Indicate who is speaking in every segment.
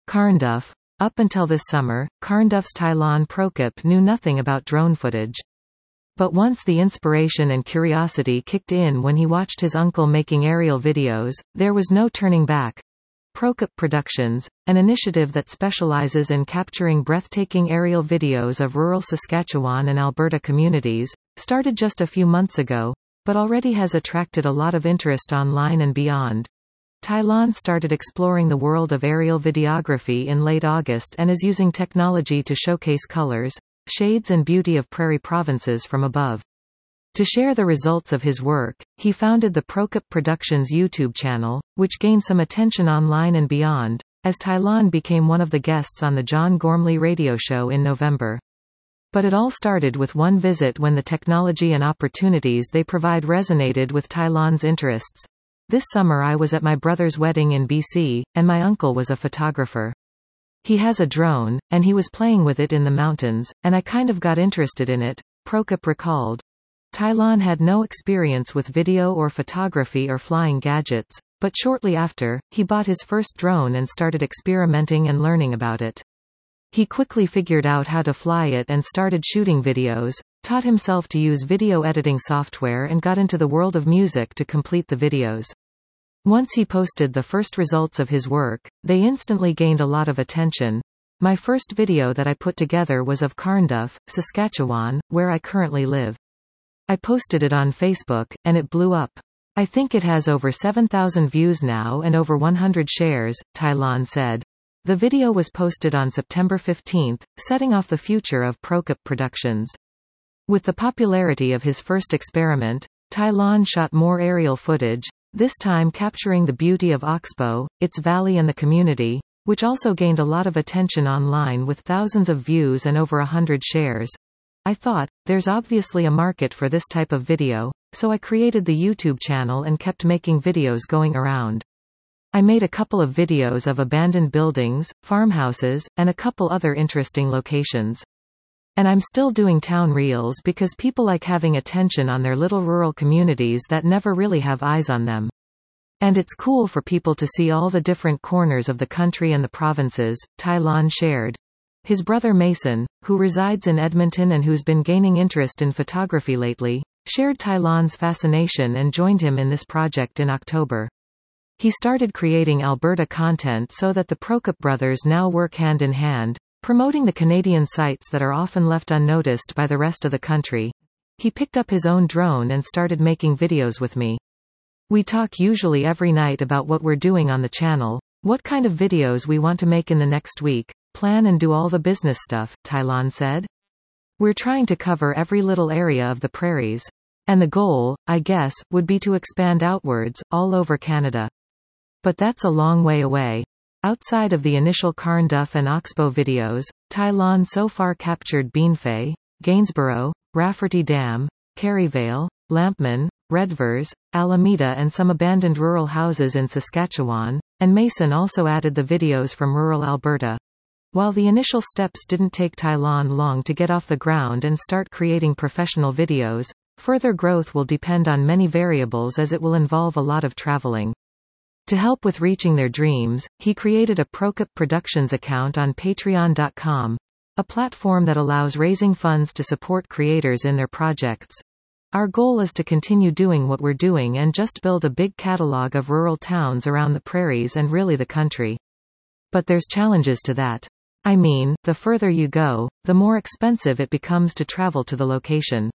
Speaker 1: Carnduff. Up until this summer, Carnduff's Tylon Prokop knew nothing about drone footage. But once the inspiration and curiosity kicked in when he watched his uncle making aerial videos, there was no turning back. Prokop Productions, an initiative that specializes in capturing breathtaking aerial videos of rural Saskatchewan and Alberta communities, started just a few months ago, but already has attracted a lot of interest online and beyond. Tylon started exploring the world of aerial videography in late August and is using technology to showcase colors, shades and beauty of prairie provinces from above. To share the results of his work, he founded the Prokop Productions YouTube channel, which gained some attention online and beyond, as Tylon became one of the guests on the John Gormley radio show in November. But it all started with one visit when the technology and opportunities they provide resonated with Tylon's interests. This summer I was at my brother's wedding in BC, and my uncle was a photographer. He has a drone, and he was playing with it in the mountains, and I kind of got interested in it, Prokop recalled. Tylon had no experience with video or photography or flying gadgets, but shortly after, he bought his first drone and started experimenting and learning about it. He quickly figured out how to fly it and started shooting videos, taught himself to use video editing software and got into the world of music to complete the videos. Once he posted the first results of his work, they instantly gained a lot of attention. My first video that I put together was of Carnduff, Saskatchewan, where I currently live. I posted it on Facebook, and it blew up. I think it has over 7,000 views now and over 100 shares, Tylon said. The video was posted on September 15, setting off the future of Prokop Productions. With the popularity of his first experiment, Tylon shot more aerial footage, this time capturing the beauty of Oxbow, its valley and the community, which also gained a lot of attention online with thousands of views and over 100 shares. I thought, there's obviously a market for this type of video, so I created the YouTube channel and kept making videos going around. I made a couple of videos of abandoned buildings, farmhouses, and a couple other interesting locations. And I'm still doing town reels because people like having attention on their little rural communities that never really have eyes on them. And it's cool for people to see all the different corners of the country and the provinces, Tylon shared. His brother Mason, who resides in Edmonton and who's been gaining interest in photography lately, shared Tylon's fascination and joined him in this project in October. He started creating Alberta content so that the Prokop brothers now work hand in hand, promoting the Canadian sites that are often left unnoticed by the rest of the country. He picked up his own drone and started making videos with me. We talk usually every night about what we're doing on the channel, what kind of videos we want to make in the next week, plan and do all the business stuff, Tylon said. We're trying to cover every little area of the prairies. And the goal, I guess, would be to expand outwards, all over Canada. But that's a long way away. Outside of the initial Carnduff and Oxbow videos, Tylon so far captured Beanfay, Gainsborough, Rafferty Dam, Caryvale, Lampman, Redvers, Alameda and some abandoned rural houses in Saskatchewan, and Mason also added the videos from rural Alberta. While the initial steps didn't take Tylon long to get off the ground and start creating professional videos, further growth will depend on many variables as it will involve a lot of traveling. To help with reaching their dreams, he created a Prokop Productions account on Patreon.com, a platform that allows raising funds to support creators in their projects. Our goal is to continue doing what we're doing and just build a big catalog of rural towns around the prairies and really the country. But there's challenges to that. I mean, the further you go, the more expensive it becomes to travel to the location.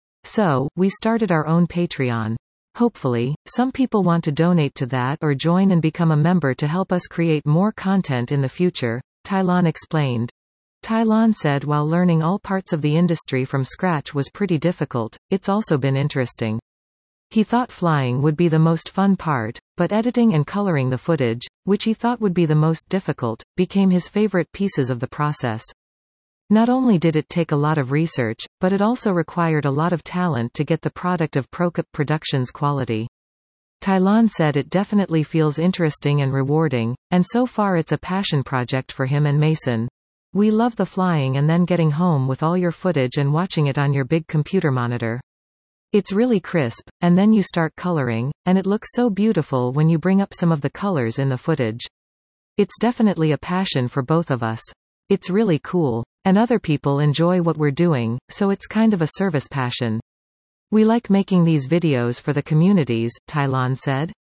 Speaker 1: So, we started our own Patreon. Hopefully, some people want to donate to that or join and become a member to help us create more content in the future, Tylon explained. Tylon said while learning all parts of the industry from scratch was pretty difficult, it's also been interesting. He thought flying would be the most fun part, but editing and coloring the footage, which he thought would be the most difficult, became his favorite pieces of the process. Not only did it take a lot of research, but it also required a lot of talent to get the product of Prokop Productions quality. Tylon said it definitely feels interesting and rewarding, and so far it's a passion project for him and Mason. We love the flying and then getting home with all your footage and watching it on your big computer monitor. It's really crisp, and then you start coloring, and it looks so beautiful when you bring up some of the colors in the footage. It's definitely a passion for both of us. It's really cool. And other people enjoy what we're doing, so it's kind of a service passion. We like making these videos for the communities, Tylon said.